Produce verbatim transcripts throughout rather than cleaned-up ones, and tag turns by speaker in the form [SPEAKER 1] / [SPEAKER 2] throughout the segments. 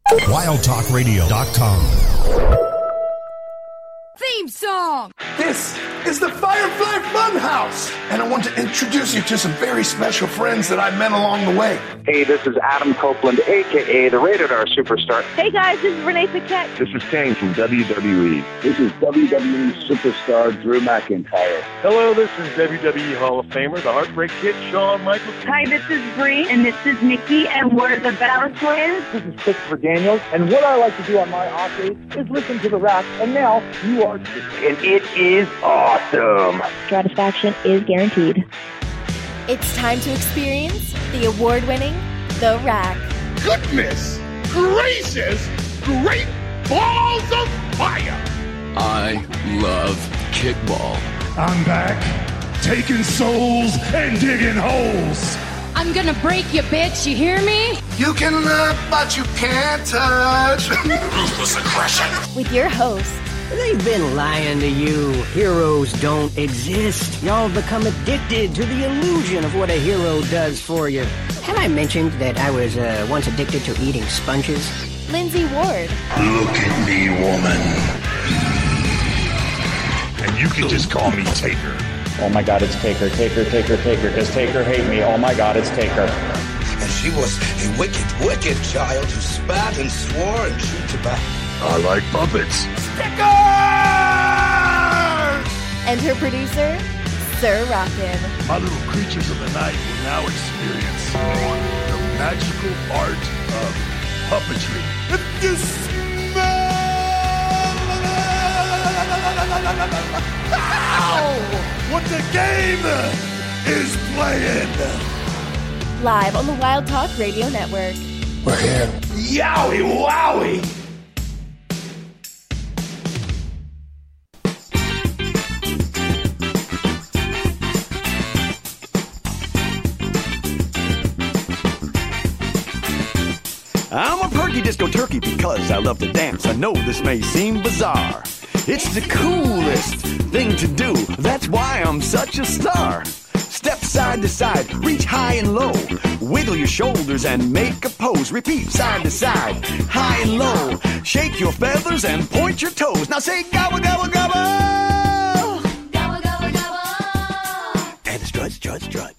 [SPEAKER 1] wild talk radio dot com.
[SPEAKER 2] Theme song!
[SPEAKER 3] This is the Firefly Funhouse, and I want to introduce you to some very special friends that I met along the way.
[SPEAKER 4] Hey, this is Adam Copeland, a k a the Rated R Superstar.
[SPEAKER 5] Hey guys, this is Renee Paquette.
[SPEAKER 6] This is Kane from W W E.
[SPEAKER 7] This is W W E Superstar Drew McIntyre.
[SPEAKER 8] Hello, this is W W E Hall of Famer, the Heartbreak Kid, Shawn Michaels.
[SPEAKER 5] Hi, this is Bree, and this is Nikki, and we're the Battle Twins.
[SPEAKER 9] This is Christopher Daniels, and what I like to do on my off days is listen to the Rack, and now you are too.
[SPEAKER 4] And it is awesome.
[SPEAKER 5] Satisfaction is guaranteed.
[SPEAKER 10] It's time to experience the award-winning The Rack.
[SPEAKER 11] Goodness gracious, great balls of fire!
[SPEAKER 12] I love kickball.
[SPEAKER 13] I'm back, taking souls and digging holes.
[SPEAKER 2] I'm gonna break you, bitch, you hear me?
[SPEAKER 3] You can look, but you can't touch.
[SPEAKER 1] Ruthless aggression.
[SPEAKER 10] With your host,
[SPEAKER 14] they've been lying to you. Heroes don't exist. Y'all become addicted to the illusion of what a hero does for you. Have I mentioned that I was uh, once addicted to eating sponges?
[SPEAKER 10] Lindsay Ward.
[SPEAKER 1] Look at me, woman.
[SPEAKER 13] And you can just call me Taker.
[SPEAKER 15] Oh my God, it's Taker, Taker, Taker, Taker. Does Taker hate me? Oh my God, it's Taker.
[SPEAKER 16] And she was a wicked, wicked child who spat and swore and chewed tobacco.
[SPEAKER 13] I like puppets.
[SPEAKER 3] Stickers!
[SPEAKER 10] And her producer, Sir Rockin'.
[SPEAKER 13] My little creatures of the night will now experience the magical art of puppetry.
[SPEAKER 3] If you smell... what the game is playing.
[SPEAKER 10] Live on the Wild Talk Radio Network.
[SPEAKER 3] We're here. Yowie wowie!
[SPEAKER 17] I'm a perky disco turkey because I love to dance. I know this may seem bizarre. It's the coolest thing to do. That's why I'm such a star. Step side to side, reach high and low. Wiggle your shoulders and make a pose. Repeat side to side, high and low. Shake your feathers and point your toes. Now say gobble, gobble, gobble.
[SPEAKER 2] Gobble, gobble, gobble.
[SPEAKER 17] And strut, strut, strut.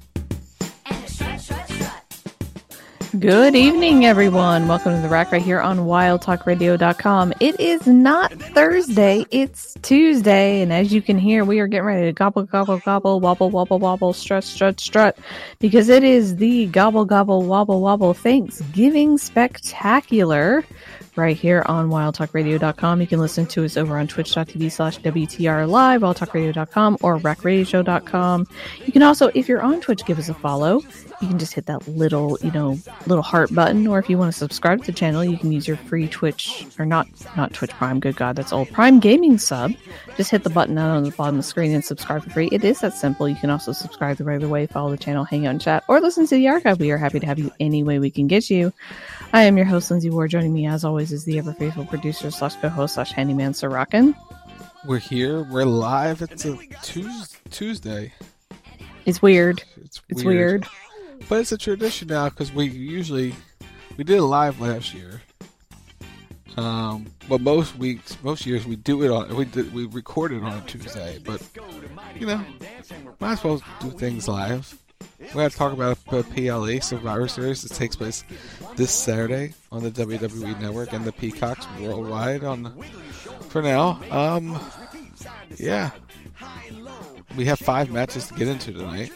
[SPEAKER 18] Good evening, everyone. Welcome to The Rack right here on wild talk radio dot com. It is not Thursday, it's Tuesday, and as you can hear, we are getting ready to gobble, gobble, gobble, wobble, wobble, wobble, strut, strut, strut, because it is the gobble, gobble, wobble, wobble Thanksgiving Spectacular right here on wild talk radio dot com. You can listen to us over on twitch dot t v slash W T R live, wild talk radio dot com, or rack radio show dot com. You can also, if you're on Twitch, give us a follow. You can just hit that little, you know, little heart button, or if you want to subscribe to the channel, you can use your free Twitch, or not, not Twitch Prime, good God, that's old, Prime Gaming sub. Just hit the button out on the bottom of the screen and subscribe for free. It is that simple. You can also subscribe the regular way, follow the channel, hang out and chat, or listen to the archive. We are happy to have you any way we can get you. I am your host, Lindsay Ward. Joining me, as always, is the ever-faithful producer slash co-host slash handyman, Sir Rockin'.
[SPEAKER 19] We're here. We're live. It's a Tuesday.
[SPEAKER 18] It's weird.
[SPEAKER 19] It's weird.
[SPEAKER 18] It's weird.
[SPEAKER 19] But it's a tradition now because we usually we did it live last year. Um, but most weeks, most years, we do it on we did, we record it on a Tuesday. But you know, might as well do things live. We have to talk about a P L E Survivor Series that takes place this Saturday on the W W E Network and the Peacocks worldwide. On the, for now, um, yeah, we have five matches to get into tonight.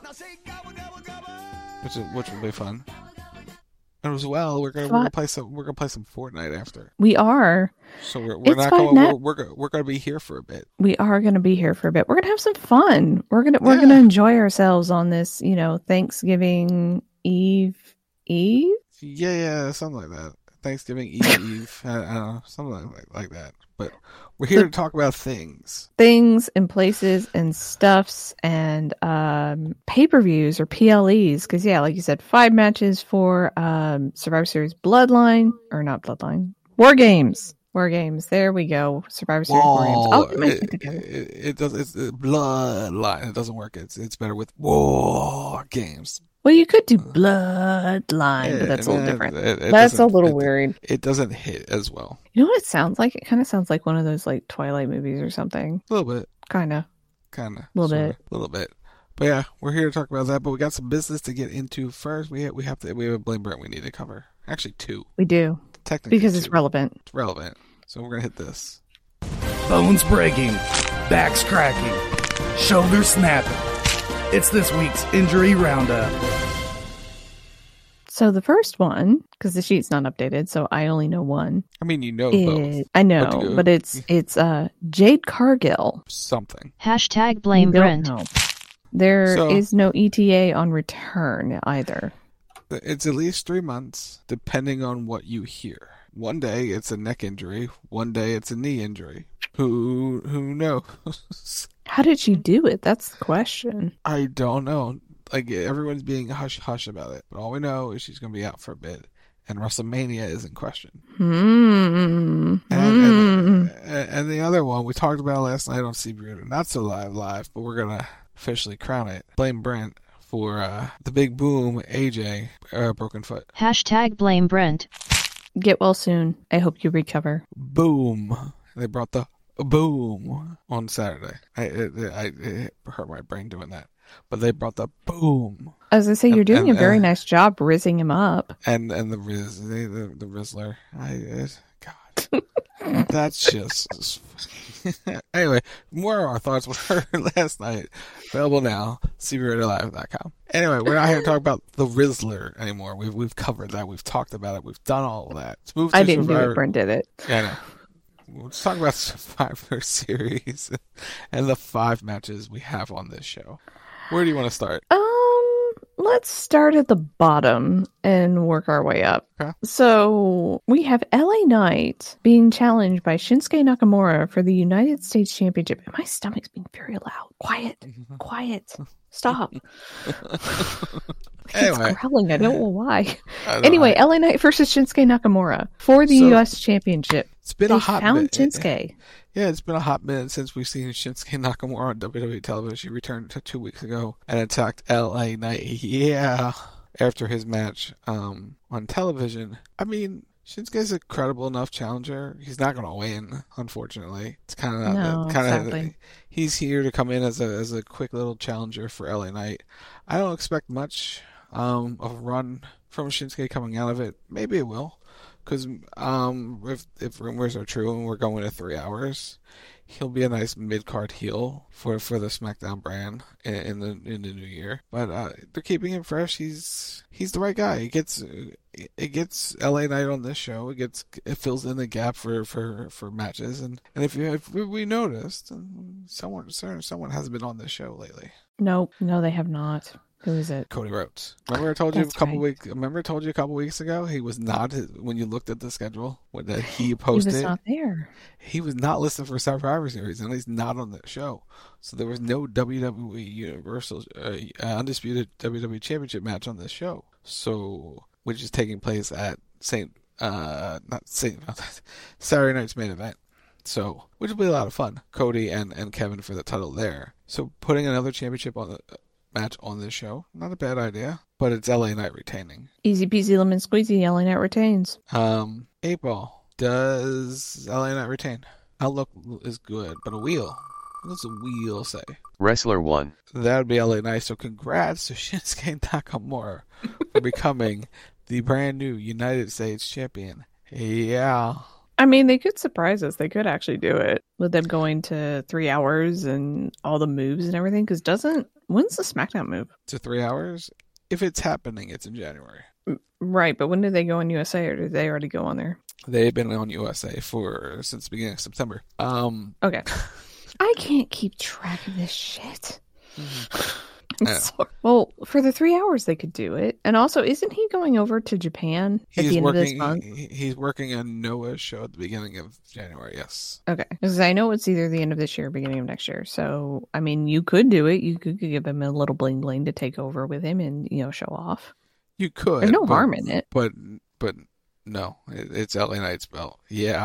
[SPEAKER 19] Which is, which will be fun. And as well, we're gonna we're gonna play some we're gonna play some Fortnite after.
[SPEAKER 18] We are.
[SPEAKER 19] So we're we're
[SPEAKER 18] it's
[SPEAKER 19] not going.
[SPEAKER 18] Net-
[SPEAKER 19] We're, we're we're gonna be here for a bit.
[SPEAKER 18] We are gonna be here for a bit. We're gonna have some fun. We're gonna we're
[SPEAKER 19] yeah.
[SPEAKER 18] gonna enjoy ourselves on this, you know, Thanksgiving Eve Eve.
[SPEAKER 19] Yeah, yeah, something like that. Thanksgiving Eve Eve, I, I don't know, something like like that. But we're here the, to talk about things,
[SPEAKER 18] things and places and stuffs and um, pay-per-views or P L Es. Because yeah, like you said, five matches for um, Survivor Series Bloodline or not Bloodline War Games. War Games. There we go. Survivor Series War Games. I'll get my
[SPEAKER 19] it,
[SPEAKER 18] shit together.
[SPEAKER 19] It, it does. It's a bloodline. It doesn't work. It's it's better with War Games.
[SPEAKER 18] Well, you could do Bloodline, but that's a little different.
[SPEAKER 19] It, it
[SPEAKER 18] that's a little
[SPEAKER 19] it,
[SPEAKER 18] weird.
[SPEAKER 19] It doesn't hit as well.
[SPEAKER 18] You know what it sounds like? It kind of sounds like one of those like Twilight movies or something.
[SPEAKER 19] A little bit.
[SPEAKER 18] Kind of.
[SPEAKER 19] Kind of.
[SPEAKER 18] A little bit.
[SPEAKER 19] A little bit. But yeah, we're here to talk about that. But we got some business to get into first. We have, we have to we have a Blame Brent we need to cover. Actually, two.
[SPEAKER 18] We do.
[SPEAKER 19] Technically,
[SPEAKER 18] because
[SPEAKER 19] two.
[SPEAKER 18] it's relevant.
[SPEAKER 19] It's relevant. So we're gonna hit this.
[SPEAKER 20] Bones breaking, backs cracking, shoulders snapping. It's this week's injury roundup.
[SPEAKER 18] So the first one, because the sheet's not updated, so I only know one.
[SPEAKER 19] I mean, you know
[SPEAKER 18] is,
[SPEAKER 19] both.
[SPEAKER 18] I know, but, but it's it's uh Jade Cargill.
[SPEAKER 19] Something.
[SPEAKER 21] Hashtag blame Brent.
[SPEAKER 18] There
[SPEAKER 19] so,
[SPEAKER 18] is no E T A on return either.
[SPEAKER 19] It's at least three months, depending on what you hear. One day it's a neck injury. One day it's a knee injury. Who who knows?
[SPEAKER 18] How did she do it? That's the question.
[SPEAKER 19] I don't know. Like, everyone's being hush-hush about it. But all we know is she's going to be out for a bit. And WrestleMania is in question.
[SPEAKER 18] Hmm.
[SPEAKER 19] And, and, and the other one, we talked about last night on C B R, not so live live, but we're going to officially crown it. Blame Brent for uh, the big boom, A J, uh, broken foot.
[SPEAKER 21] Hashtag blame Brent.
[SPEAKER 18] Get well soon. I hope you recover.
[SPEAKER 19] Boom. They brought the boom on Saturday. I, it, I, it hurt my brain doing that. But they brought the boom.
[SPEAKER 18] As I say, you're
[SPEAKER 19] and,
[SPEAKER 18] doing
[SPEAKER 19] and,
[SPEAKER 18] a very
[SPEAKER 19] uh,
[SPEAKER 18] nice job rizzing him up.
[SPEAKER 19] And and the Riz, the the, the Rizzler. I it, God, that's just. Anyway, more of our thoughts were last night. Available now. C B Radio Live dot com. Anyway, we're not here to talk about the Rizzler anymore. We've we've covered that. We've talked about it. We've done all of that. Let's move to
[SPEAKER 18] I didn't
[SPEAKER 19] Survivor.
[SPEAKER 18] do it. Brent did it.
[SPEAKER 19] Yeah, I know. Let's talk about Survivor Series and the five matches we have on this show. Where do you want to start?
[SPEAKER 18] Um, let's start at the bottom and work our way up.
[SPEAKER 19] Okay.
[SPEAKER 18] So we have L A Knight being challenged by Shinsuke Nakamura for the United States Championship. And my stomach's being very loud. Quiet. Quiet. Stop.
[SPEAKER 19] Anyway.
[SPEAKER 18] It's growling. I don't know why.
[SPEAKER 19] Don't
[SPEAKER 18] anyway,
[SPEAKER 19] know.
[SPEAKER 18] L A Knight versus Shinsuke Nakamura for the
[SPEAKER 19] So,
[SPEAKER 18] U S Championship.
[SPEAKER 19] It's been
[SPEAKER 18] they
[SPEAKER 19] a hot
[SPEAKER 18] found
[SPEAKER 19] minute.
[SPEAKER 18] Shinsuke.
[SPEAKER 19] Yeah, it's been a hot minute since we've seen Shinsuke Nakamura on W W E television. She returned to two weeks ago and attacked L A Knight. Yeah, after his match um, on television. I mean, Shinsuke's a credible enough challenger. He's not going to win, unfortunately. It's kind of
[SPEAKER 18] No,
[SPEAKER 19] kind
[SPEAKER 18] sadly.
[SPEAKER 19] of he's here to come in as a as a quick little challenger for L A Knight. I don't expect much um, of a run from Shinsuke coming out of it. Maybe it will. Because um, if if rumors are true and we're going to three hours, he'll be a nice mid card heel for, for the SmackDown brand in, in the in the new year. But uh, they're keeping him fresh. He's he's the right guy. He gets it gets L A Knight on this show. It gets it fills in the gap for, for, for matches. And, and if you if we noticed, someone someone hasn't been on this show lately.
[SPEAKER 18] Nope. No, they have not. Who is it?
[SPEAKER 19] Cody Rhodes. Remember I told you
[SPEAKER 18] That's
[SPEAKER 19] a couple
[SPEAKER 18] right.
[SPEAKER 19] weeks. Remember I told you a couple weeks ago he was not when you looked at the schedule what that he posted.
[SPEAKER 18] He was not there.
[SPEAKER 19] He was not listed for Survivor Series, and he's not on the show. So there was no W W E Universal uh, Undisputed W W E Championship match on this show. So which is taking place at Saint uh not Saint Saturday night's main event. So which will be a lot of fun. Cody and and Kevin for the title there. So putting another championship on the match on this show, not a bad idea, but it's L A Knight retaining.
[SPEAKER 18] Easy peasy lemon squeezy. L A Knight retains.
[SPEAKER 19] Um, eight ball. Does L A Knight retain? Outlook is good, but a wheel. What does a wheel say?
[SPEAKER 6] Wrestler one.
[SPEAKER 19] That would be L A Knight. So congrats to Shinsuke Nakamura for becoming the brand new United States champion. Yeah.
[SPEAKER 18] I mean, they could surprise us. They could actually do it with them going to three hours and all the moves and everything. Because doesn't when's the SmackDown move?
[SPEAKER 19] To three hours. If it's happening, it's in January.
[SPEAKER 18] Right, but when did they go on U S A, or did they already go on there?
[SPEAKER 19] They've been on U S A for since the beginning of September. Um.
[SPEAKER 18] Okay. I can't keep track of this shit.
[SPEAKER 19] Mm-hmm.
[SPEAKER 18] I'm
[SPEAKER 19] Yeah.
[SPEAKER 18] sorry. Well, for the three hours they could do it. And also, isn't he going over to Japan at
[SPEAKER 19] He's
[SPEAKER 18] the end
[SPEAKER 19] working.
[SPEAKER 18] of this month?
[SPEAKER 19] he- he's working on Noah's show at the beginning of January. Yes.
[SPEAKER 18] Okay. Because I know it's either the end of this year or beginning of next year. So, I mean, you could do it. You could give him a little bling bling to take over with him and, you know, show off.
[SPEAKER 19] You could.
[SPEAKER 18] There's no
[SPEAKER 19] but,
[SPEAKER 18] harm in it.
[SPEAKER 19] But but no, it, it's L A Knight's belt. Yeah.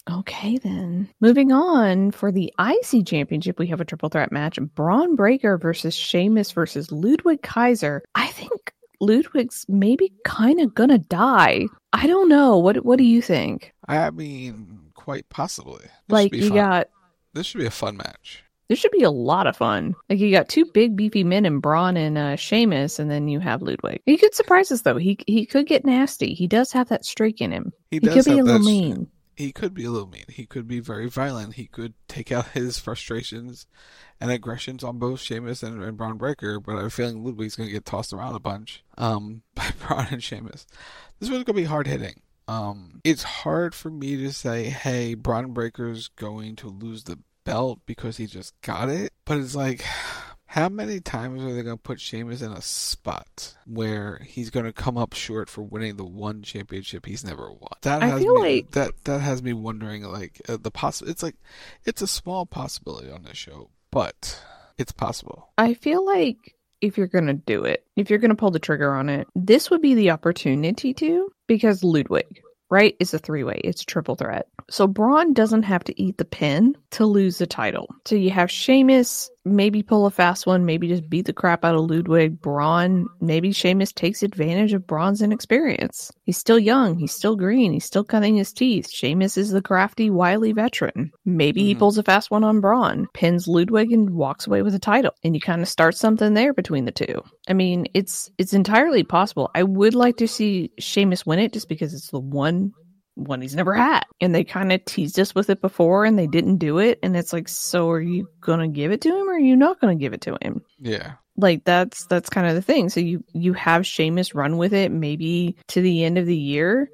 [SPEAKER 18] Okay, then. Moving on, for the I C Championship, we have a triple threat match. Braun Breaker versus Sheamus versus Ludwig Kaiser. I think Ludwig's maybe kind of gonna die. I don't know. What What do you think?
[SPEAKER 19] I mean, quite possibly. This
[SPEAKER 18] like,
[SPEAKER 19] should be
[SPEAKER 18] you
[SPEAKER 19] fun.
[SPEAKER 18] got...
[SPEAKER 19] This should be a fun match.
[SPEAKER 18] This should be a lot of fun. Like, you got two big, beefy men in Braun and uh, Sheamus, and then you have Ludwig. He could surprise us, though. He he could get nasty. He does have that streak in him.
[SPEAKER 19] He,
[SPEAKER 18] He,
[SPEAKER 19] does
[SPEAKER 18] could be
[SPEAKER 19] have
[SPEAKER 18] a little
[SPEAKER 19] that sh-
[SPEAKER 18] mean.
[SPEAKER 19] He could be a little mean. He could be very violent. He could take out his frustrations and aggressions on both Sheamus and, and Braun Breaker, but I have a feeling Ludwig's going to get tossed around a bunch um, by Braun and Sheamus. This one's going to be hard-hitting. Um, it's hard for me to say, hey, Braun Breaker's going to lose the belt because he just got it, but it's like, how many times are they going to put Sheamus in a spot where he's going to come up short for winning the one championship he's never won? That
[SPEAKER 18] I
[SPEAKER 19] has
[SPEAKER 18] feel
[SPEAKER 19] me,
[SPEAKER 18] like-
[SPEAKER 19] that that has me wondering, like, uh, the poss- it's like it's a small possibility on this show, but it's possible.
[SPEAKER 18] I feel like if you're going to do it, if you're going to pull the trigger on it, this would be the opportunity to, because Ludwig, right, is a three-way. It's a triple threat. So Braun doesn't have to eat the pin to lose the title. So you have Sheamus maybe pull a fast one, maybe just beat the crap out of Ludwig. Braun, maybe Sheamus takes advantage of Braun's inexperience. He's still young. He's still green. He's still cutting his teeth. Sheamus is the crafty, wily veteran. Maybe mm-hmm. he pulls a fast one on Braun, pins Ludwig, and walks away with a title. And you kind of start something there between the two. I mean, it's it's entirely possible. I would like to see Sheamus win it just because it's the one one he's never had. And they kind of teased us with it before and they didn't do it. And it's like, so are you going to give it to him or are you not going to give it to him?
[SPEAKER 19] Yeah.
[SPEAKER 18] Like, that's that's kind of the thing. So you, you have Sheamus run with it maybe to the end of the year,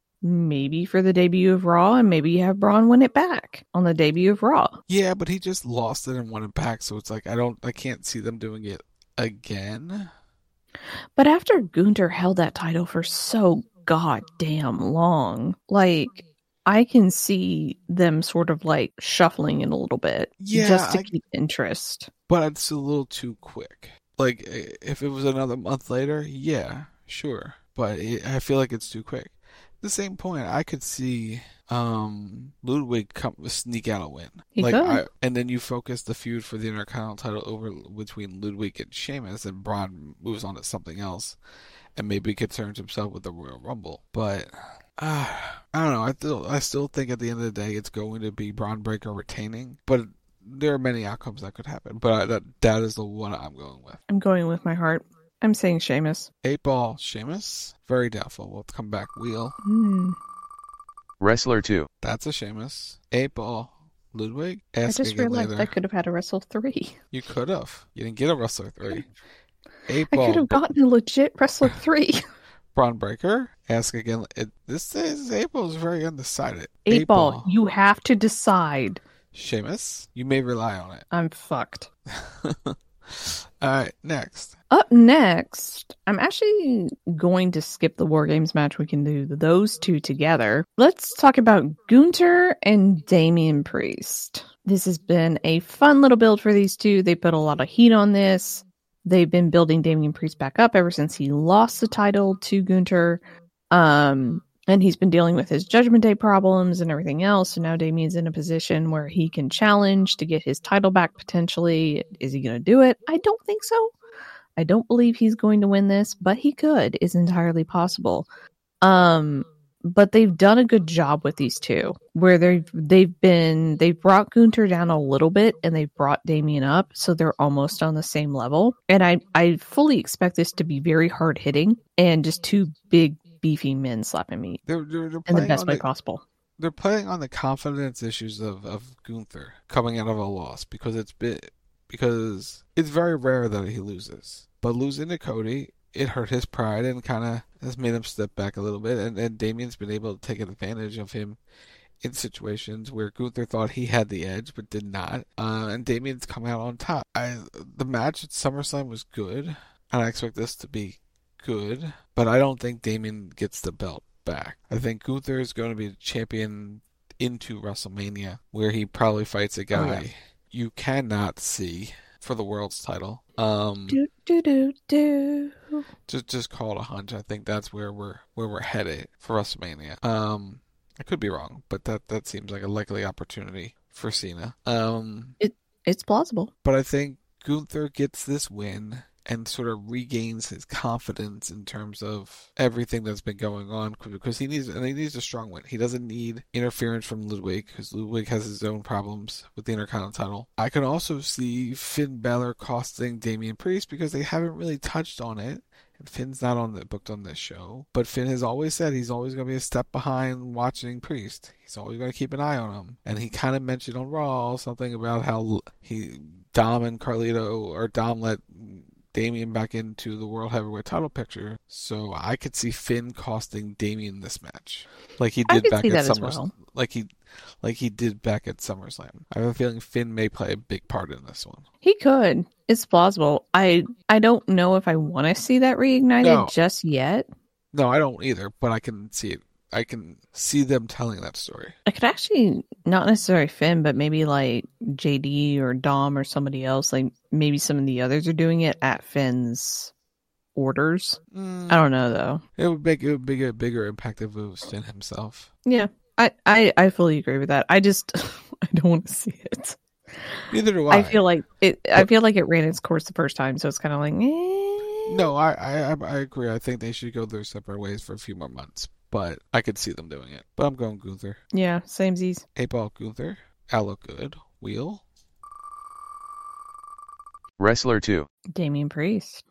[SPEAKER 18] maybe for the debut of Raw, and maybe you have Braun win it back on the debut of Raw.
[SPEAKER 19] Yeah, but he just lost it and won it back. So it's like, I don't, I can't see them doing it again.
[SPEAKER 18] But after Gunther held that title for so goddamn long, like, I can see them sort of like shuffling it a little bit,
[SPEAKER 19] yeah,
[SPEAKER 18] just to
[SPEAKER 19] I,
[SPEAKER 18] keep interest.
[SPEAKER 19] But it's a little too quick. Like, if it was another month later, yeah, sure. But it, I feel like it's too quick. At the same point, I could see um, Ludwig come sneak out a win.
[SPEAKER 18] He
[SPEAKER 19] like,
[SPEAKER 18] could.
[SPEAKER 19] I, and then you focus the feud for the Intercontinental title over between Ludwig and Sheamus, and Braun moves on to something else, and maybe concerns himself with the Royal Rumble. But uh, I don't know. I still, I still think at the end of the day, it's going to be Braun Breaker retaining. But there are many outcomes that could happen. But I, that that is the one I'm going with.
[SPEAKER 18] I'm going with my heart. I'm saying Sheamus.
[SPEAKER 19] Eight ball Sheamus. Very doubtful. We'll come back. Wheel.
[SPEAKER 18] Mm.
[SPEAKER 6] Wrestler two.
[SPEAKER 19] That's a Sheamus. Eight ball Ludwig.
[SPEAKER 18] Ask I just realized
[SPEAKER 19] later.
[SPEAKER 18] I could have had a Wrestle three.
[SPEAKER 19] You could have. You didn't get a Wrestler three. Eight ball.
[SPEAKER 18] I could have gotten a legit Wrestler three.
[SPEAKER 19] Braun Breaker. Ask again. It, this says eight ball is very undecided.
[SPEAKER 18] Eight, eight ball,
[SPEAKER 19] ball.
[SPEAKER 18] You have to decide.
[SPEAKER 19] Sheamus. You may rely on it.
[SPEAKER 18] I'm fucked.
[SPEAKER 19] All right, next.
[SPEAKER 18] Up next, I'm actually going to skip the War Games match. We can do those two together. Let's talk about Gunther and Damian Priest. This has been a fun little build for these two. They put a lot of heat on this. They've been building Damian Priest back up ever since he lost the title to Gunther. Um... And he's been dealing with his Judgment Day problems and everything else. So now Damian's in a position where he can challenge to get his title back potentially. Is he going to do it? I don't think so. I don't believe he's going to win this, but he could. Is entirely possible. Um, but they've done a good job with these two, where they've they've been they've brought Gunther down a little bit and they've brought Damian up, so they're almost on the same level. And I I fully expect this to be very hard hitting and just two big beefy men slapping meat
[SPEAKER 19] they're, they're, they're
[SPEAKER 18] in the best way
[SPEAKER 19] the,
[SPEAKER 18] possible.
[SPEAKER 19] They're playing on the confidence issues of, of Gunther coming out of a loss because it's bit because it's very rare that he loses. But losing to Cody, it hurt his pride and kind of has made him step back a little bit. And, and Damian's been able to take advantage of him in situations where Gunther thought he had the edge but did not. Uh, and Damian's come out on top. I, the match at SummerSlam was good, and I expect this to be good, but I don't think Damian gets the belt back. I think Gunther is going to be the champion into WrestleMania, where he probably fights a guy oh, yeah. you cannot see for the world's title. Um,
[SPEAKER 18] do, do, do, do.
[SPEAKER 19] Just, just call it a hunch. I think that's where we're where we're headed for WrestleMania. Um, I could be wrong, but that, that seems like a likely opportunity for Cena. Um,
[SPEAKER 18] it It's plausible.
[SPEAKER 19] But I think Gunther gets this win and sort of regains his confidence in terms of everything that's been going on, because he needs and he needs a strong win. He doesn't need interference from Ludwig, because Ludwig has his own problems with the Intercontinental title. I can also see Finn Balor costing Damian Priest, because they haven't really touched on it. And Finn's not on the booked on this show, but Finn has always said he's always going to be a step behind watching Priest. He's always going to keep an eye on him. And he kind of mentioned on Raw something about how he Dom and Carlito, or Dom let Damian back into the World Heavyweight title picture, so I could see Finn costing Damian this match, like he did back at SummerSlam. Well. Like he, like he did back at SummerSlam. I have a feeling Finn may play a big part in this one.
[SPEAKER 18] He could. It's plausible. I I don't know if I want to see that reignited no. just yet.
[SPEAKER 19] No, I don't either. But I can see it. I can see them telling that story.
[SPEAKER 18] I could actually, not necessarily Finn, but maybe like J D or Dom or somebody else. Like maybe some of the others are doing it at Finn's orders. Mm. I don't know though.
[SPEAKER 19] It would make it would make a bigger impact if it was Finn himself.
[SPEAKER 18] Yeah, I, I, I fully agree with that. I just I don't want to see it.
[SPEAKER 19] Neither do I.
[SPEAKER 18] I feel like it. But, I feel like it ran its course the first time, so it's kind of like. Eh.
[SPEAKER 19] No, I, I I agree. I think they should go their separate ways for a few more months. But I could see them doing it. But I'm going Gunther.
[SPEAKER 18] Yeah, samesies.
[SPEAKER 19] Eight Ball Gunther. I'll look good. Wheel.
[SPEAKER 6] Wrestler two.
[SPEAKER 18] Damian Priest.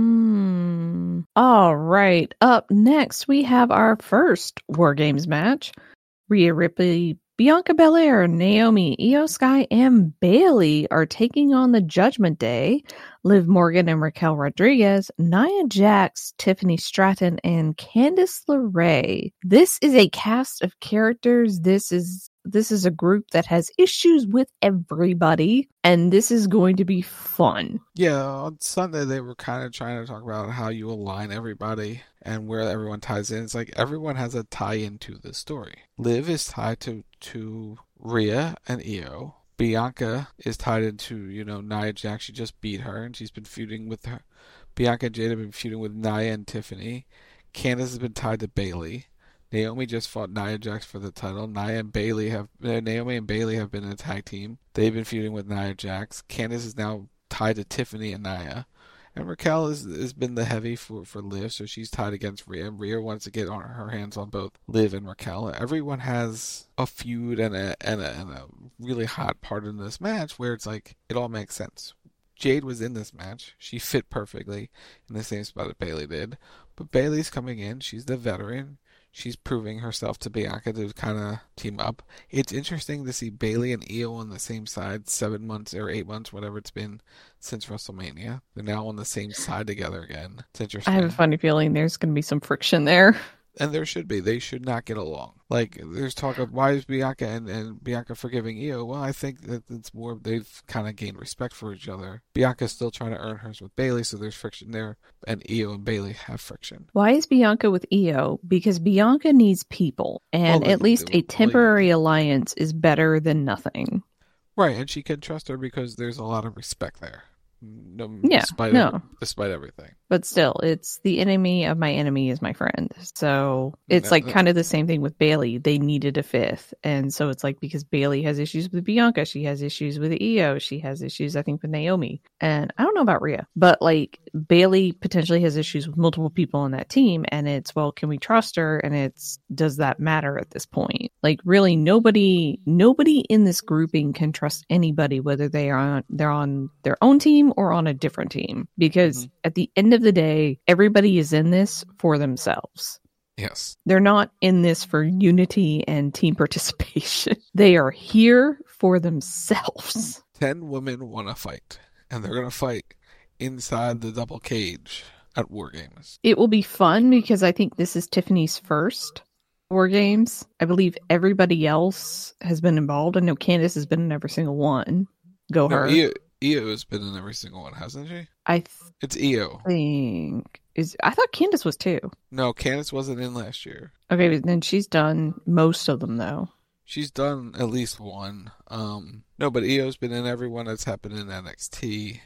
[SPEAKER 18] Hmm. All right. Up next, we have our first War Games match. Rhea Ripley, Bianca Belair, Naomi, Io Sky, and Bayley are taking on the Judgment Day. Liv Morgan and Raquel Rodriguez, Nia Jax, Tiffany Stratton, and Candice LeRae. This is a cast of characters. This is this is a group that has issues with everybody, and this is going to be fun.
[SPEAKER 19] Yeah, on Sunday they were kind of trying to talk about how you align everybody and where everyone ties in. It's like everyone has a tie into the story. Liv is tied to, to Rhea and Io. Bianca is tied into, you know, Nia Jax. She just beat her, and she's been feuding with her. Bianca and Jade have been feuding with Nia and Tiffany. Candice has been tied to Bayley. Naomi just fought Nia Jax for the title. Nia and Bayley have uh, Naomi and Bayley have been in a tag team. They've been feuding with Nia Jax. Candice is now tied to Tiffany and Nia. And Raquel has, has been the heavy for, for Liv, so she's tied against Rhea. Rhea wants to get on her hands on both Liv and Raquel. Everyone has a feud and a, and a and a really hot part in this match where it's like, it all makes sense. Jade was in this match. She fit perfectly in the same spot that Bayley did. But Bayley's coming in. She's the veteran. She's proving herself to Bianca to kind of team up. It's interesting to see Bayley and Io on the same side seven months or eight months, whatever it's been, since WrestleMania. They're now on the same side together again. It's interesting.
[SPEAKER 18] I have a funny feeling there's going to be some friction there.
[SPEAKER 19] And there should be. They should not get along. Like, there's talk of why is Bianca and, and Bianca forgiving Io? Well, I think that it's more they've kind of gained respect for each other. Bianca's still trying to earn hers with Bayley, so there's friction there. And Io and Bayley have friction.
[SPEAKER 18] Why is Bianca with Io? Because Bianca needs people. And well, at least a temporary alliance is better than nothing.
[SPEAKER 19] Right, and she can trust her because there's a lot of respect there. No,
[SPEAKER 18] yeah,
[SPEAKER 19] despite
[SPEAKER 18] no.
[SPEAKER 19] Every, despite everything.
[SPEAKER 18] But still, it's the enemy of my enemy is my friend. So it's like kind of the same thing with Bayley. They needed a fifth. And so it's like because Bayley has issues with Bianca, she has issues with Io, she has issues, I think, with Naomi. And I don't know about Rhea, but like Bayley potentially has issues with multiple people on that team. And it's, well, can we trust her? And it's, does that matter at this point? Like really nobody, nobody in this grouping can trust anybody, whether they are on, they're on their own team or on a different team, because mm-hmm. at the end of the day, everybody is in this for themselves.
[SPEAKER 19] Yes.
[SPEAKER 18] They're not in this for unity and team participation. They are here for themselves.
[SPEAKER 19] Ten women want to fight, and they're going to fight inside the double cage at War Games.
[SPEAKER 18] It will be fun because I think this is Tiffany's first War Games. I believe everybody else has been involved. I know Candice has been in every single one. Go
[SPEAKER 19] no,
[SPEAKER 18] her.
[SPEAKER 19] Io, Io has been in every single one, hasn't she?
[SPEAKER 18] I th-
[SPEAKER 19] It's Io.
[SPEAKER 18] think is I thought Candice was too.
[SPEAKER 19] No, Candice wasn't in last year.
[SPEAKER 18] Okay, but then she's done most of them though.
[SPEAKER 19] She's done at least one. Um, no, but Io's been in every one that's happened in N X T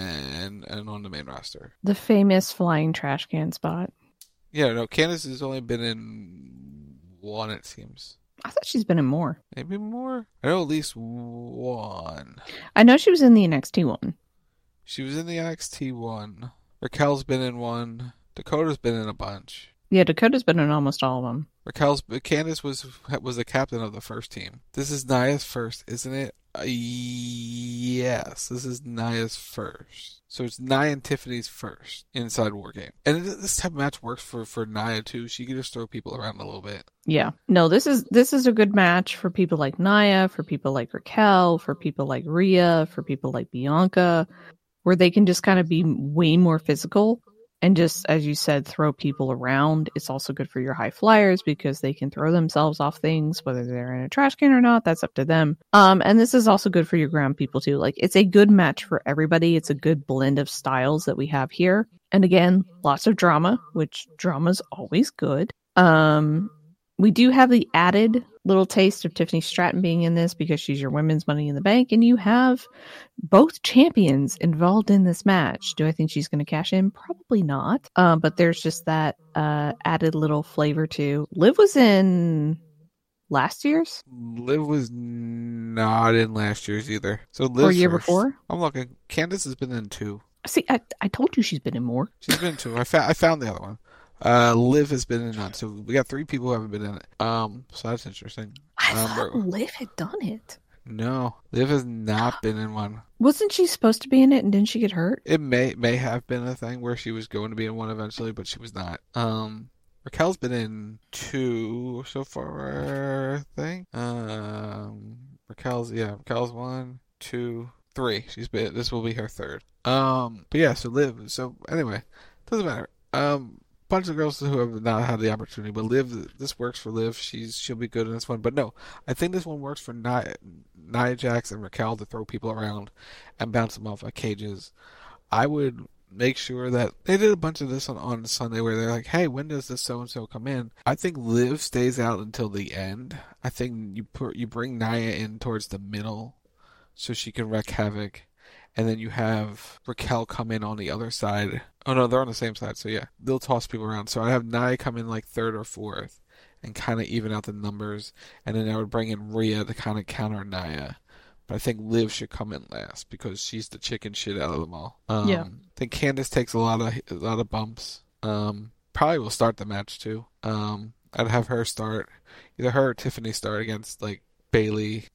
[SPEAKER 19] and and on the main roster.
[SPEAKER 18] The famous flying trash can spot.
[SPEAKER 19] Yeah, no, Candice has only been in one, it seems.
[SPEAKER 18] I thought she's been in more.
[SPEAKER 19] Maybe more? I know at least one.
[SPEAKER 18] I know she was in the N X T one.
[SPEAKER 19] She was in the N X T one. Raquel's been in one. Dakota's been in a bunch.
[SPEAKER 18] Yeah, Dakota's been in almost all of them.
[SPEAKER 19] Raquel's, Candice was was the captain of the first team. This is Nia's first, isn't it? Uh, yes, this is Nia's first. So it's Nia and Tiffany's first inside War Game. And this type of match works for, for Nia too. She can just throw people around a little bit.
[SPEAKER 18] Yeah. No, this is this is a good match for people like Nia, for people like Raquel, for people like Rhea, for people like Bianca, where they can just kind of be way more physical and just, as you said, throw people around. It's also good for your high flyers because they can throw themselves off things, whether they're in a trash can or not. That's up to them. Um, and this is also good for your ground people too. Like, it's a good match for everybody. It's a good blend of styles that we have here. And again, lots of drama, which drama's always good. Um, we do have the added little taste of Tiffany Stratton being in this because she's your women's Money in the Bank, and you have both champions involved in this match. Do I think she's going to cash in? Probably not. Um, but there's just that uh, added little flavor too. Liv was in last year's?
[SPEAKER 19] Liv was not in last year's either. So Liv
[SPEAKER 18] or year
[SPEAKER 19] first.
[SPEAKER 18] before?
[SPEAKER 19] I'm looking. Candice has been in two.
[SPEAKER 18] See, I, I told you she's been in more.
[SPEAKER 19] She's been in two. I, fa- I found the other one. Uh, Liv has been in none, so we got three people who haven't been in it. Um, so that's interesting.
[SPEAKER 18] I
[SPEAKER 19] um,
[SPEAKER 18] thought Liv had done it.
[SPEAKER 19] No, Liv has not been in one.
[SPEAKER 18] Wasn't she supposed to be in it, and didn't she get hurt?
[SPEAKER 19] It may may have been a thing where she was going to be in one eventually, but she was not. Um, Raquel's been in two so far, I think. Um, Raquel's yeah, Raquel's one, two, three. She's been. This will be her third. Um, but yeah, so Liv. So anyway, doesn't matter. Um. Bunch of girls who have not had the opportunity, but Liv, this works for Liv. She's she'll be good in this one. But no, I think this one works for Nia, Nia Jax and Raquel to throw people around and bounce them off like cages. I would make sure that they did a bunch of this on, on Sunday where they're like, hey, when does this so and so come in? I think Liv stays out until the end. I think you put you bring Nia in towards the middle so she can wreak havoc. And then you have Raquel come in on the other side. Oh, no, they're on the same side. So, yeah, they'll toss people around. So, I'd have Nia come in like third or fourth and kind of even out the numbers. And then I would bring in Rhea to kind of counter Nia. But I think Liv should come in last because she's the chicken shit out of them all. Um,
[SPEAKER 18] yeah.
[SPEAKER 19] I think Candice takes a lot of a lot of bumps. Um, probably will start the match, too. Um, I'd have her start. Either her or Tiffany start against, like, Bailey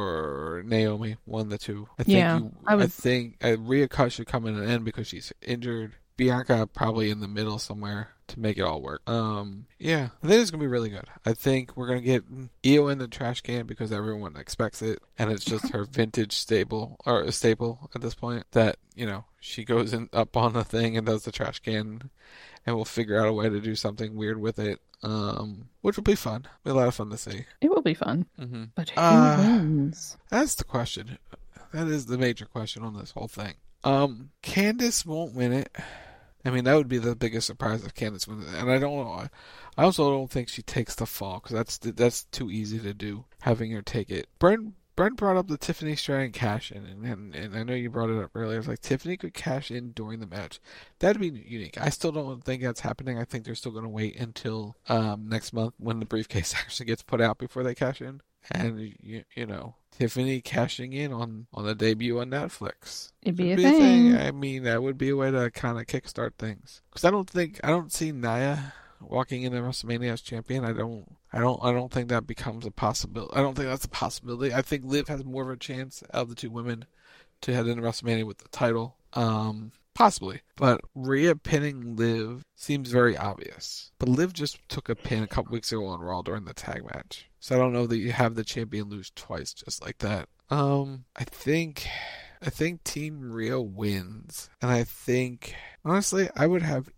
[SPEAKER 19] or Naomi, one of the two. I think
[SPEAKER 18] yeah,
[SPEAKER 19] you,
[SPEAKER 18] I, would...
[SPEAKER 19] I think uh, Rhea Cut should come in and end because she's injured. Bianca probably in the middle somewhere to make it all work. Um, yeah, I think it's gonna be really good. I think we're gonna get Io in the trash can because everyone expects it, and it's just her vintage staple or a staple at this point. That you know she goes in up on the thing and does the trash can, and we'll figure out a way to do something weird with it. Um, which will be fun. Be a lot of fun to see.
[SPEAKER 18] It will be fun.
[SPEAKER 19] Mm-hmm.
[SPEAKER 18] But who
[SPEAKER 19] uh,
[SPEAKER 18] wins?
[SPEAKER 19] That's the question. That is the major question on this whole thing. Um, Candice won't win it. I mean, that would be the biggest surprise if Candice wins it. And I don't know. I also don't think she takes the fall because that's that's too easy to do. Having her take it. Brent Brent brought up the Tiffany Stratton cash in, and, and and I know you brought it up earlier. It's like Tiffany could cash in during the match. That'd be unique. I still don't think that's happening. I think they're still going to wait until um, next month when the briefcase actually gets put out before they cash in. And you, you know, Tiffany cashing in on, on the debut on Netflix.
[SPEAKER 18] It'd be, a,
[SPEAKER 19] be
[SPEAKER 18] thing.
[SPEAKER 19] a thing. I mean, that would be a way to kind of kickstart things. Because I don't think I don't see Nia walking into WrestleMania as champion. I don't. I don't. I don't think that becomes a possibility. I don't think that's a possibility. I think Liv has more of a chance out of the two women to head into WrestleMania with the title. Um, possibly, but Rhea pinning Liv seems very obvious. But Liv just took a pin a couple weeks ago on Raw during the tag match, so I don't know that you have the champion lose twice just like that. Um, I think. I think Team Rhea wins, and I think honestly, I would have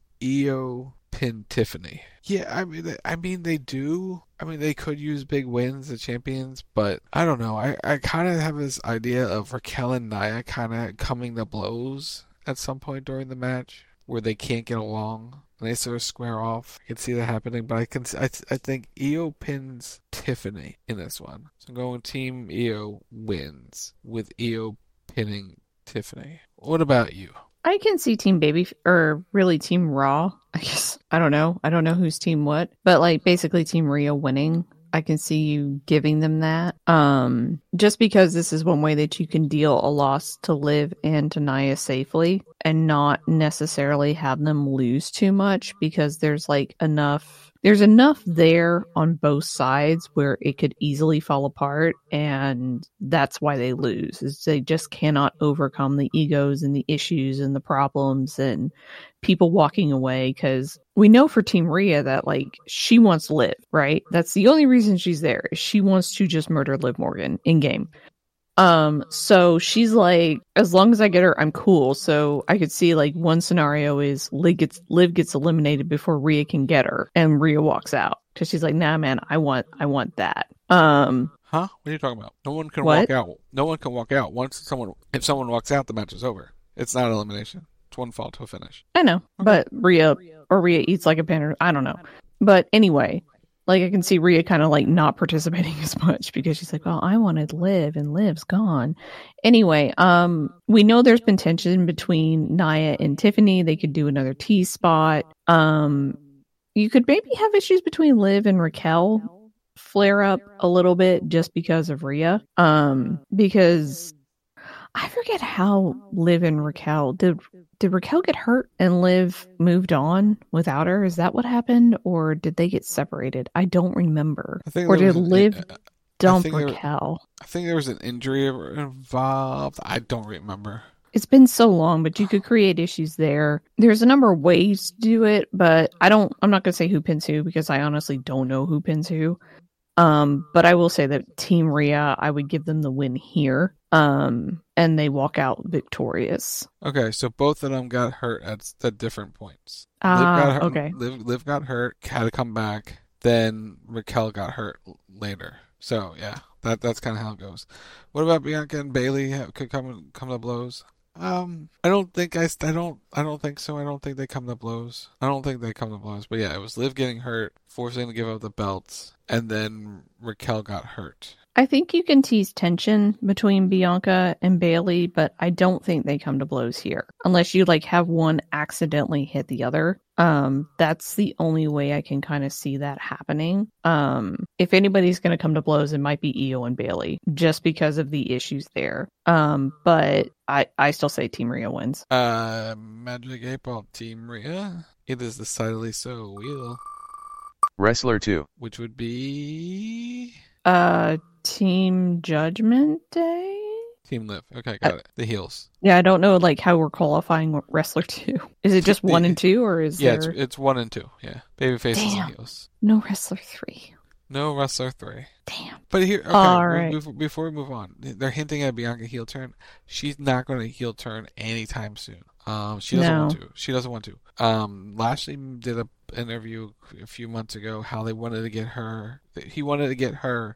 [SPEAKER 19] Io pin Tiffany. Yeah, I mean, I mean they do. I mean, they could use big wins as champions, but I don't know. I, I kind of have this idea of Raquel and Nia kind of coming to blows at some point during the match where they can't get along and they sort of square off. I can see that happening, but I can I, I think Io pins Tiffany in this one. So I'm going Team Io wins with Io pinning Tiffany. What about you?
[SPEAKER 18] I can see Team Baby, or really Team Raw. I guess I don't know. I don't know who's Team what, but like basically Team Rhea winning. I can see you giving them that. Um, just because this is one way that you can deal a loss to Liv and to Nia safely and not necessarily have them lose too much, because there's like enough there's enough there on both sides where it could easily fall apart, and that's why they lose, is they just cannot overcome the egos and the issues and the problems and people walking away. Because we know for Team Rhea that like she wants to live, right? That's the only reason she's there, is she wants to just murder Liv Morgan in game. Um, so she's like, as long as I get her, I'm cool. So I could see like one scenario is Liv gets Liv gets eliminated before Rhea can get her, and Rhea walks out because she's like, nah, man, I want I want that. Um,
[SPEAKER 19] huh? What are you talking about? No one can
[SPEAKER 18] what?
[SPEAKER 19] walk out. No one can walk out once someone. If someone walks out, the match is over. It's not elimination. It's one fall to a finish.
[SPEAKER 18] I know, okay. But Rhea or Rhea eats like a panda. I don't know, but anyway. Like, I can see Rhea kind of, like, not participating as much because she's like, well, I wanted Liv, and Liv's gone. Anyway, um, we know there's been tension between Nia and Tiffany. They could do another tease spot. Um, you could maybe have issues between Liv and Raquel flare up a little bit just because of Rhea. Um, because I forget how Liv and Raquel did. Did Raquel get hurt and Liv moved on without her? Is that what happened, or did they get separated? I don't remember.
[SPEAKER 19] I think
[SPEAKER 18] or did
[SPEAKER 19] an,
[SPEAKER 18] Liv
[SPEAKER 19] uh,
[SPEAKER 18] dump
[SPEAKER 19] I
[SPEAKER 18] Raquel?
[SPEAKER 19] There, I think there was an injury involved. I don't remember.
[SPEAKER 18] It's been so long, but you could create issues there. There's a number of ways to do it, but I don't. I'm not going to say who pins who because I honestly don't know who pins who. Um, but I will say that Team Rhea, I would give them the win here. Um, and they walk out victorious.
[SPEAKER 19] Okay, so both of them got hurt at, at different points.
[SPEAKER 18] Ah,
[SPEAKER 19] Liv got hurt,
[SPEAKER 18] okay.
[SPEAKER 19] Liv, Liv got hurt, had to come back. Then Raquel got hurt later. So yeah, that that's kind of how it goes. What about Bianca and Bayley? Could come come to blows? Um, I don't think I, I don't I don't think so. I don't think they come to blows. I don't think they come to blows. But yeah, it was Liv getting hurt, forcing to give up the belts, and then Raquel got hurt.
[SPEAKER 18] I think you can tease tension between Bianca and Bayley, but I don't think they come to blows here. Unless you like have one accidentally hit the other. Um, that's the only way I can kind of see that happening. Um, if anybody's going to come to blows, it might be Io and Bayley, just because of the issues there. Um, but I, I still say Team Rhea wins.
[SPEAKER 19] Uh, Magic eight Ball, Team Rhea. It is decidedly so. Wheel.
[SPEAKER 6] Wrestler two.
[SPEAKER 19] Which would be...
[SPEAKER 18] Uh, Team Judgment Day?
[SPEAKER 19] Team Liv. Okay, got
[SPEAKER 18] uh,
[SPEAKER 19] it. The heels.
[SPEAKER 18] Yeah, I don't know like how we're qualifying Wrestler two. Is it just one and two, or is
[SPEAKER 19] yeah,
[SPEAKER 18] there...
[SPEAKER 19] it's, it's one and two. Yeah, baby faces and heels.
[SPEAKER 18] No Wrestler three.
[SPEAKER 19] No Wrestler three.
[SPEAKER 18] Damn.
[SPEAKER 19] But here, okay,
[SPEAKER 18] all right.
[SPEAKER 19] before, before we move on, they're hinting at Bianca heel turn. She's not going to heel turn anytime soon. Um, she doesn't
[SPEAKER 18] no.
[SPEAKER 19] want to. She doesn't want to. Um, Lashley did a interview a few months ago how they wanted to get her. He wanted to get her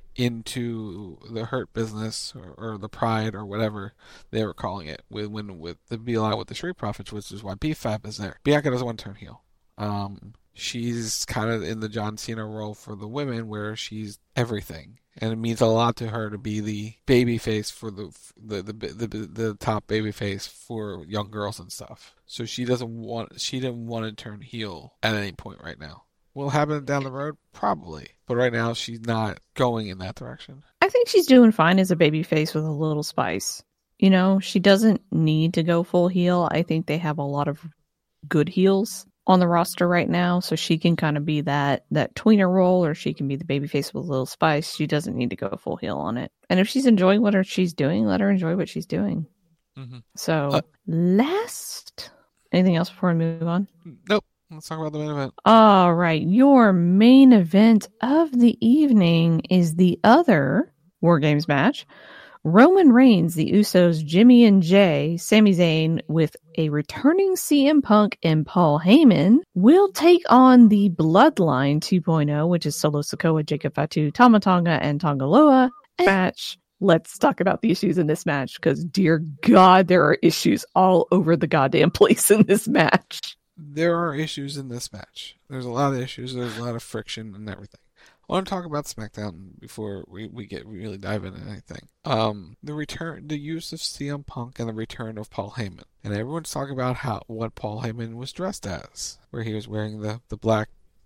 [SPEAKER 19] into the Hurt Business or, or the Pride or whatever they were calling it with when with the be alive with the Street Profits, which is why B F A B is there. Bianca doesn't want to turn heel. Um, she's kind of in the John Cena role for the women, where she's everything, and it means a lot to her to be the baby face for the the the the, the, the top baby face for young girls and stuff. So she doesn't want she didn't want to turn heel at any point right now. Will happen down the road? Probably. But right now, she's not going in that direction.
[SPEAKER 18] I think she's doing fine as a baby face with a little spice. You know, she doesn't need to go full heel. I think they have a lot of good heels on the roster right now, so she can kind of be that that tweener role, or she can be the baby face with a little spice. She doesn't need to go full heel on it. And if she's enjoying what she's doing, let her enjoy what she's doing.
[SPEAKER 19] Mm-hmm.
[SPEAKER 18] So,
[SPEAKER 19] uh,
[SPEAKER 18] last... Anything else before we move on?
[SPEAKER 19] Nope. Let's talk about the main event.
[SPEAKER 18] All right. Your main event of the evening is the other War Games match. Roman Reigns, the Usos, Jimmy and Jay, Sami Zayn, with a returning C M Punk and Paul Heyman, will take on the Bloodline two point oh, which is Solo Sikoa, Jacob Fatu, Tama Tonga, and Tongaloa match. Let's talk about the issues in this match, because dear God, there are issues all over the goddamn place in this match.
[SPEAKER 19] There are issues in this match. There's a lot of issues. There's a lot of friction and everything. I want to talk about SmackDown before we, we get really dive into anything. Um, the return, the use of C M Punk and the return of Paul Heyman. And everyone's talking about how what Paul Heyman was dressed as, where he was wearing the, the black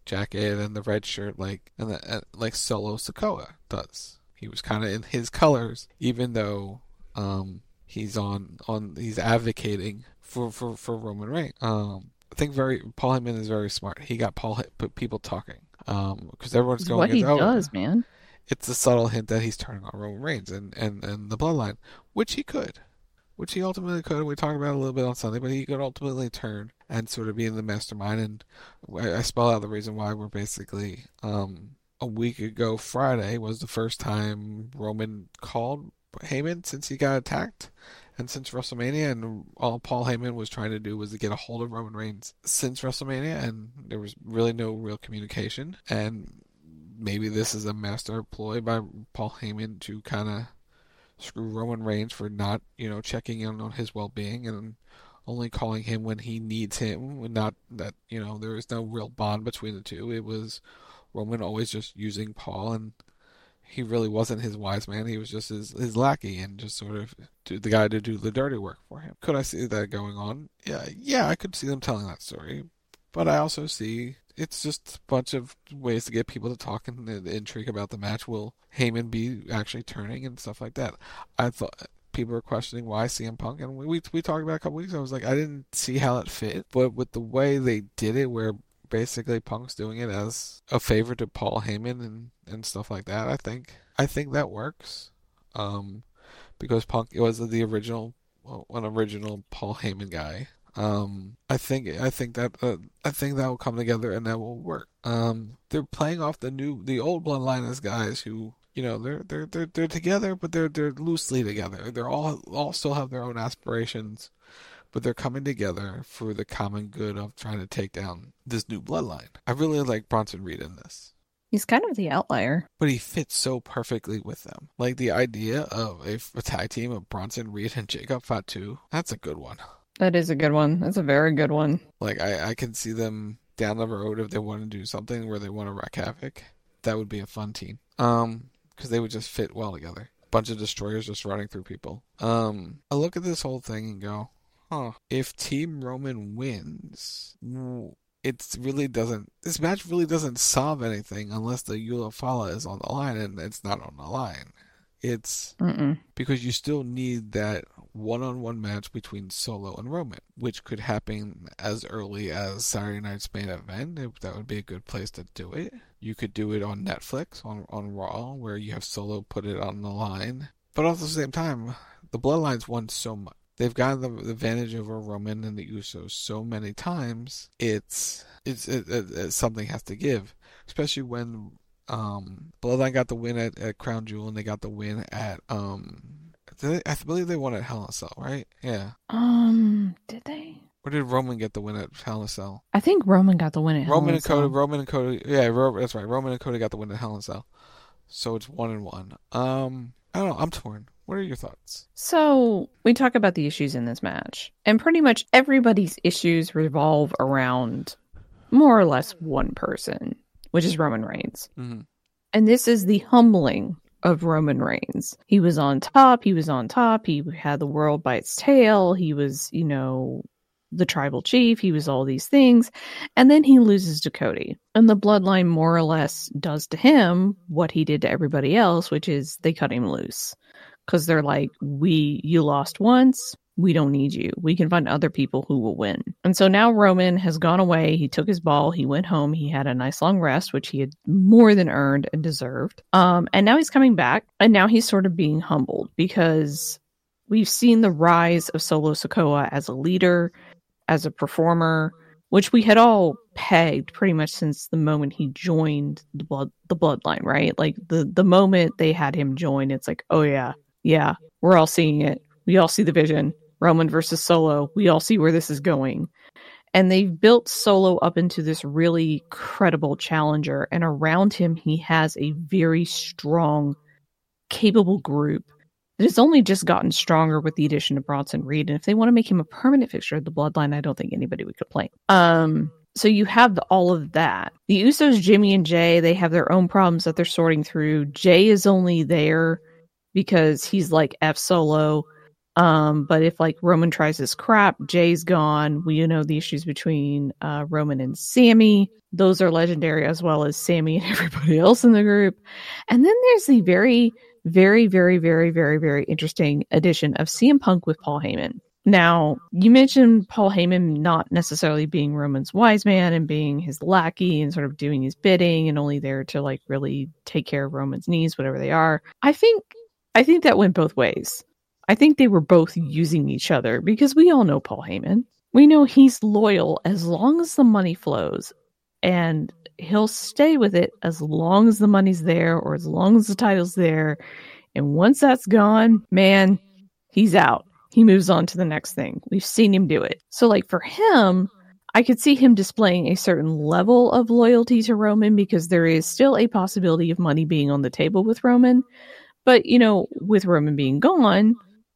[SPEAKER 19] jacket and the red shirt, like and the, uh, like Solo Sikoa does. He was kind of in his colors, even though um, he's on on he's advocating for, for, for Roman Reigns. Um, I think very Paul Heyman is very smart. He got Paul put people talking because um, everyone's going.
[SPEAKER 18] What he
[SPEAKER 19] oh,
[SPEAKER 18] does, man.
[SPEAKER 19] It's a subtle hint that he's turning on Roman Reigns and, and, and the bloodline, which he could. Which he ultimately could. We talked about it a little bit on Sunday, but he could ultimately turn and sort of be in the mastermind. And I, I spell out the reason why we're basically um, a week ago Friday was the first time Roman called Heyman since he got attacked and since WrestleMania. And all Paul Heyman was trying to do was to get a hold of Roman Reigns since WrestleMania, and there was really no real communication. And maybe this is a master ploy by Paul Heyman to kind of screw Roman Reigns for not, you know, checking in on his well-being and only calling him when he needs him. Not that, you know, there was no real bond between the two. It was Roman always just using Paul, and he really wasn't his wise man. He was just his, his lackey and just sort of the guy to do the dirty work for him. Could I see that going on? Yeah, yeah, I could see them telling that story. But I also see it's just a bunch of ways to get people to talk and, and intrigue about the match. Will Heyman be actually turning and stuff like that? I thought people were questioning why C M Punk, and we we, we talked about it a couple weeks ago. I was like, I didn't see how it fit, but with the way they did it, where basically Punk's doing it as a favor to Paul Heyman and, and stuff like that, I think I think that works. Um, because Punk was the original, well, an original Paul Heyman guy. Um, I think I think that uh, I think that will come together and that will work. Um, they're playing off the new, the old bloodline as guys who, you know, they're they're they're they're together, but they're they're loosely together. They're all all still have their own aspirations, but they're coming together for the common good of trying to take down this new bloodline. I really like Bronson Reed in this.
[SPEAKER 18] He's kind of the outlier.
[SPEAKER 19] But he fits so perfectly with them. Like the idea of a, a tag team of Bronson Reed and Jacob Fatu, that's a good one.
[SPEAKER 18] That is a good one. That's a very good one.
[SPEAKER 19] Like, I, I can see them down the road if they want to do something where they want to wreak havoc. That would be a fun team. Um, because they would just fit well together. Bunch of destroyers just running through people. Um, I look at this whole thing and go, huh, if Team Roman wins, it really doesn't, this match really doesn't solve anything unless the Euler-Fala is on the line, and it's not on the line. It's Mm-mm. because you still need that one-on-one match between Solo and Roman, which could happen as early as Saturday night's main event. That would be a good place to do it. You could do it on Netflix, on, on Raw, where you have Solo put it on the line. But also at the same time, the Bloodline's won so much. They've gotten the, the advantage over Roman and the Usos so many times. It's it's it, it, it, something has to give, especially when um, Bloodline got the win at, at Crown Jewel and they got the win at um. Did they, I believe they won at Hell in a Cell, right? Yeah.
[SPEAKER 18] Um, did they?
[SPEAKER 19] Or did Roman get the win at Hell in a Cell?
[SPEAKER 18] I think Roman got the win at Hell
[SPEAKER 19] Roman
[SPEAKER 18] in a
[SPEAKER 19] and Cody,
[SPEAKER 18] Cell.
[SPEAKER 19] Roman and Cody, yeah, Ro, that's right. Roman and Cody got the win at Hell in a Cell. So it's one and one. Um, I don't know. I'm torn. What are your thoughts?
[SPEAKER 18] So we talk about the issues in this match, and pretty much everybody's issues revolve around more or less one person, which is Roman Reigns.
[SPEAKER 19] Mm-hmm.
[SPEAKER 18] And this is the humbling of Roman Reigns. He was on top. He was on top. He had the world by its tail. He was, you know, the tribal chief. He was all these things. And then he loses to Cody. And the bloodline more or less does to him what he did to everybody else, which is they cut him loose. Because they're like, we, you lost once. We don't need you. We can find other people who will win. And so now Roman has gone away. He took his ball. He went home. He had a nice long rest, which he had more than earned and deserved. Um, and now he's coming back. And now he's sort of being humbled because we've seen the rise of Solo Sikoa as a leader, as a performer, which we had all pegged pretty much since the moment he joined the blood, the bloodline, right? Like the, the moment they had him join, it's like, oh yeah, yeah, we're all seeing it. We all see the vision. Roman versus Solo. We all see where this is going. And they've built Solo up into this really credible challenger. And around him, he has a very strong, capable group that has only just gotten stronger with the addition of Bronson Reed. And if they want to make him a permanent fixture of the bloodline, I don't think anybody would complain. Um, so you have the, all of that. The Usos, Jimmy and Jay, they have their own problems that they're sorting through. Jay is only there because he's like F Solo. Um, but if like Roman tries his crap, Jay's gone. We know the issues between uh, Roman and Sammy. Those are legendary, as well as Sammy and everybody else in the group. And then there's the very, very, very, very, very, very interesting addition of C M Punk with Paul Heyman. Now, you mentioned Paul Heyman not necessarily being Roman's wise man and being his lackey and sort of doing his bidding and only there to like really take care of Roman's needs, whatever they are. I think, I think that went both ways. I think they were both using each other because we all know Paul Heyman. We know he's loyal as long as the money flows, and he'll stay with it as long as the money's there or as long as the title's there. And once that's gone, man, he's out. He moves on to the next thing. We've seen him do it. So like for him, I could see him displaying a certain level of loyalty to Roman because there is still a possibility of money being on the table with Roman. But, you know, with Roman being gone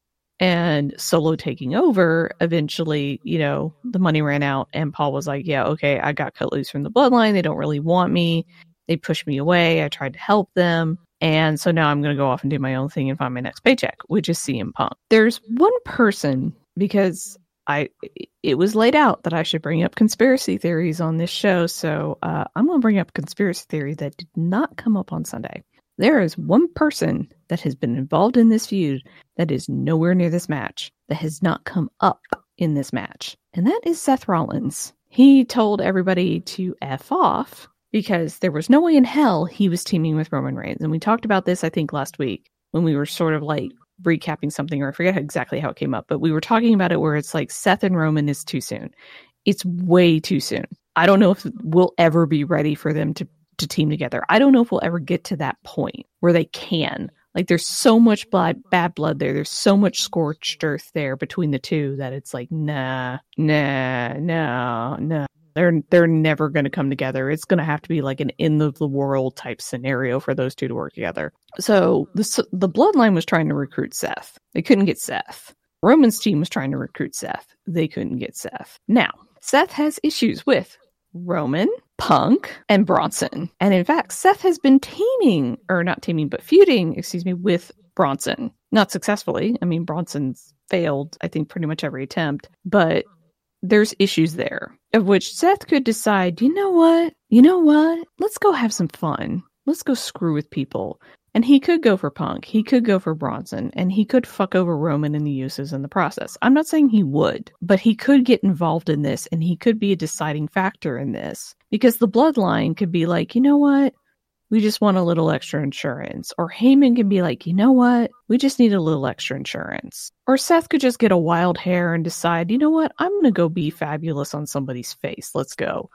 [SPEAKER 18] and Solo taking over, eventually, you know, the money ran out and Paul was like, yeah, okay, I got cut loose from the bloodline. They don't really want me. They pushed me away. I tried to help them. And so now I'm going to go off and do my own thing and find my next paycheck, which is C M Punk. There's one person, because I it was laid out that I should bring up conspiracy theories on this show. So uh, I'm going to bring up a conspiracy theory that did not come up on Sunday. There is one person that has been involved in this feud that is nowhere near this match, that has not come up in this match. And that is Seth Rollins. He told everybody to F off because there was no way in hell he was teaming with Roman Reigns. And we talked about this, I think, last week when we were sort of like recapping something, or I forget exactly how it came up, but we were talking about it where it's like Seth and Roman is too soon. It's way too soon. I don't know if we'll ever be ready for them to to team together. I don't know if we'll ever get to that point where they can. Like, there's so much blood, bad blood there. There's so much scorched earth there between the two that it's like, nah, nah, no, no. They're they're never going to come together. It's going to have to be like an end of the world type scenario for those two to work together. So the the bloodline was trying to recruit Seth. They couldn't get Seth. Roman's team was trying to recruit Seth. They couldn't get Seth. Now, Seth has issues with Roman, Punk, and Bronson. And in fact, Seth has been teaming, or not teaming, but feuding, excuse me, with Bronson. Not successfully. I mean, Bronson's failed, I think, pretty much every attempt. But there's issues there, of which Seth could decide, you know what? You know what? Let's go have some fun. Let's go screw with people. And he could go for Punk. He could go for Bronson. And he could fuck over Roman and the Usos in the process. I'm not saying he would, but he could get involved in this, and he could be a deciding factor in this. Because the bloodline could be like, you know what? We just want a little extra insurance. Or Heyman can be like, you know what? We just need a little extra insurance. Or Seth could just get a wild hair and decide, you know what? I'm going to go be fabulous on somebody's face. Let's go.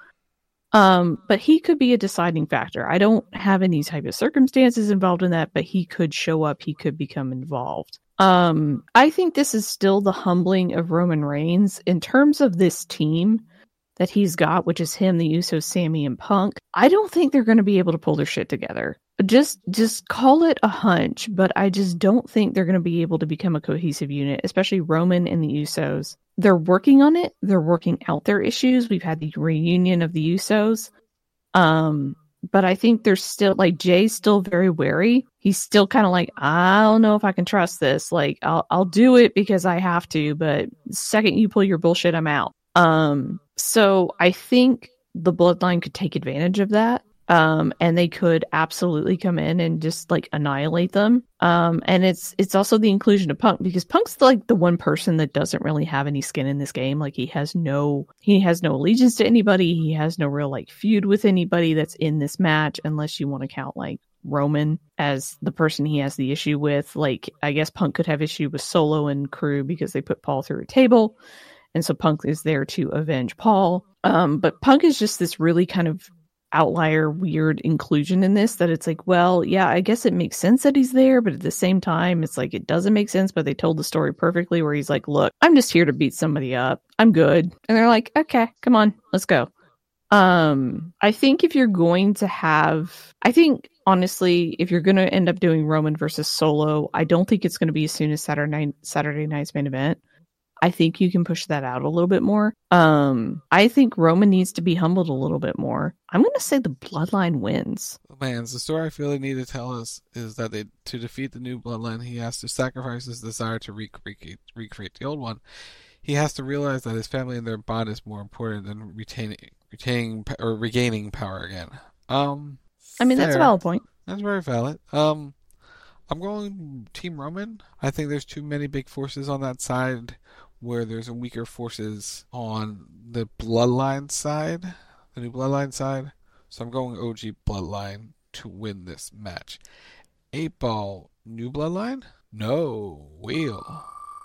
[SPEAKER 18] Um, but he could be a deciding factor. I don't have any type of circumstances involved in that, but he could show up. He could become involved. Um, I think this is still the humbling of Roman Reigns in terms of this team that he's got, which is him, the Usos, Sammy, and Punk. I don't think they're going to be able to pull their shit together. Just, just call it a hunch, but I just don't think they're going to be able to become a cohesive unit, especially Roman and the Usos. They're working on it. They're working out their issues. We've had the reunion of the Usos. Um, but I think there's still, like, Jay's still very wary. He's still kind of like, I don't know if I can trust this. Like, I'll, I'll do it because I have to, but the second you pull your bullshit, I'm out. Um, so I think the bloodline could take advantage of that. Um, and they could absolutely come in and just like annihilate them. Um, and it's it's also the inclusion of Punk, because Punk's like the one person that doesn't really have any skin in this game. Like he has no he has no allegiance to anybody. He has no real like feud with anybody that's in this match, unless you want to count like Roman as the person he has the issue with. Like, I guess Punk could have issue with Solo and crew because they put Paul through a table. And so Punk is there to avenge Paul. Um, but Punk is just this really kind of outlier, weird inclusion in this, that it's like, well, yeah, I guess it makes sense that he's there, but at the same time, it's like, it doesn't make sense, but they told the story perfectly where he's like, look, I'm just here to beat somebody up. I'm good. And they're like, okay, come on, let's go. Um, I think if you're going to have, I think, honestly, if you're going to end up doing Roman versus Solo, I don't think it's going to be as soon as Saturday night, Saturday night's main event. I think you can push that out a little bit more. Um, I think Roman needs to be humbled a little bit more. I'm going to say the Bloodline wins.
[SPEAKER 19] Man, the story I feel they need to tell us is that they, to defeat the new Bloodline, he has to sacrifice his desire to recreate, recreate the old one. He has to realize that his family and their bond is more important than retaining, retaining or regaining power again. Um,
[SPEAKER 18] I mean, fair. That's a valid point.
[SPEAKER 19] That's very valid. Um, I'm going Team Roman. I think there's too many big forces on that side where there's weaker forces on the Bloodline side, the new Bloodline side. So I'm going O G Bloodline to win this match. Eight Ball, new Bloodline? No, Wheel.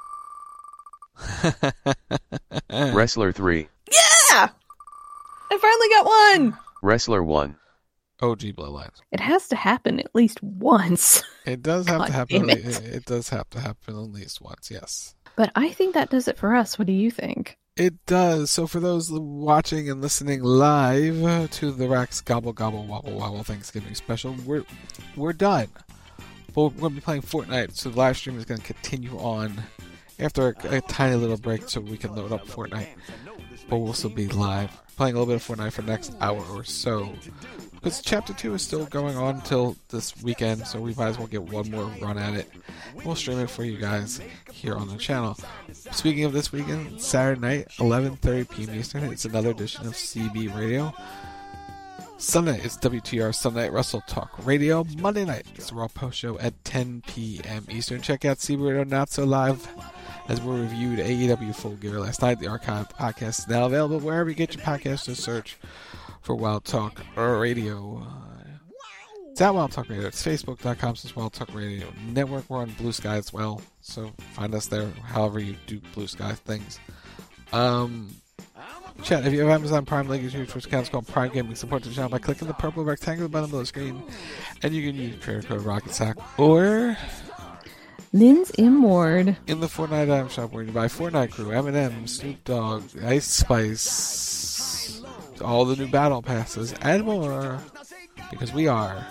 [SPEAKER 6] Wrestler three.
[SPEAKER 18] Yeah! I finally got one!
[SPEAKER 6] Wrestler one.
[SPEAKER 19] O G Bloodline.
[SPEAKER 18] It has to happen at least once.
[SPEAKER 19] It does have
[SPEAKER 18] God
[SPEAKER 19] to happen.
[SPEAKER 18] It.
[SPEAKER 19] It, it does have to happen at least once, yes.
[SPEAKER 18] But I think that does it for us. What do you think?
[SPEAKER 19] It does. So for those watching and listening live to the Rax Gobble Gobble Wobble Wobble Thanksgiving special, we're we're done. But we're going to be playing Fortnite, so the live stream is going to continue on after a, a tiny little break so we can load up Fortnite. But we'll still be live, playing a little bit of Fortnite for the next hour or so. Because Chapter two is still going on until this weekend, so we might as well get one more run at it. We'll stream it for you guys here on the channel. Speaking of this weekend, Saturday night, eleven thirty p.m. Eastern, it's another edition of C B Radio. Sunday, it's W T R Sunday Night Wrestle Talk Radio. Monday night, it's the Raw Post Show at ten p.m. Eastern. Check out C B Radio Not So Live, as we reviewed A E W Full Gear last night. The archived podcast is now available wherever you get your podcasts. Just search for Wild Talk Radio. It's at Wild Talk Radio. It's facebook.com slash Wild Talk Radio Network. We're on Blue Sky as well, so find us there however you do Blue Sky things. Um, chat, if you have Amazon Prime, link is your Twitch account. It's called Prime Gaming. Support the channel by clicking the purple rectangular button below the screen, and you can use creator code RocketSack or
[SPEAKER 18] Lynn's M. Ward
[SPEAKER 19] in the Fortnite item shop where you buy Fortnite Crew, M and M, Snoop Dogg, Ice Spice, all the new battle passes, and more, because we are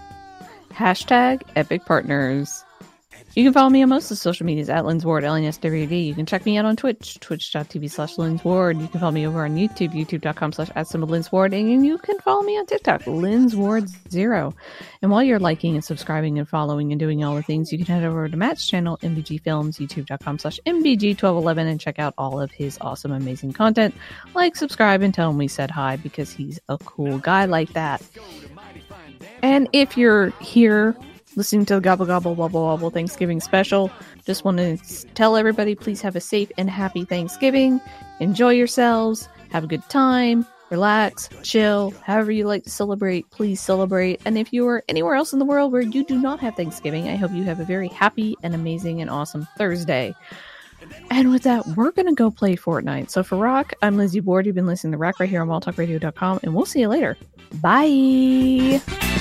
[SPEAKER 18] hashtag Epic Partners. You can follow me on most of the social medias at Lynn's Ward, L N S W D. You can check me out on Twitch, twitch.tv slash Lynn's Ward. You can follow me over on YouTube, youtube.com slash at symbol Lynn's Ward. And you can follow me on TikTok, Lynn's Ward Zero. And while you're liking and subscribing and following and doing all the things, you can head over to Matt's channel, M B G Films, youtube.com slash M B G twelve eleven, and check out all of his awesome, amazing content. Like, subscribe, and tell him we said hi, because he's a cool guy like that. And if you're here listening to the Gobble Gobble Wobble Wobble Thanksgiving special, just want to tell everybody, please have a safe and happy Thanksgiving. Enjoy yourselves. Have a good time. Relax. Chill. However you like to celebrate, please celebrate. And if you are anywhere else in the world where you do not have Thanksgiving, I hope you have a very happy and amazing and awesome Thursday. And with that, we're going to go play Fortnite. So for Rock, I'm Lizzie Ward. You've been listening to Rock right here on wild talk radio dot com, and we'll see you later. Bye!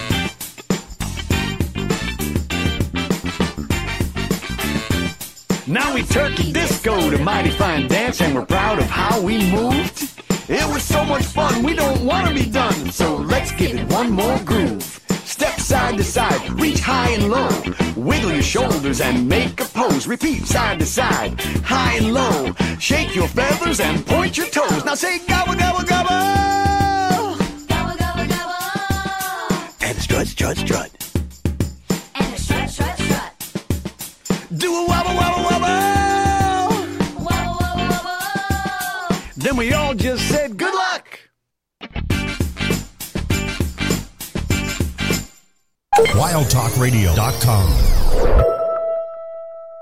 [SPEAKER 17] Now we turkey disco to mighty fine dance, and we're proud of how we moved. It was so much fun, we don't want to be done, so let's give it one more groove. Step side to side, reach high and low, wiggle your shoulders and make a pose. Repeat side to side, high and low, shake your feathers and point your toes. Now say gobble, gobble, gobble,
[SPEAKER 2] Gobble, gobble, gobble.
[SPEAKER 17] and strut, strut, strut.
[SPEAKER 2] And a strut, strut, strut.
[SPEAKER 17] Do a wobble, wobble, wobble.
[SPEAKER 2] Wobble, wobble, wobble.
[SPEAKER 17] Then we all just said good luck.
[SPEAKER 1] wild talk radio dot com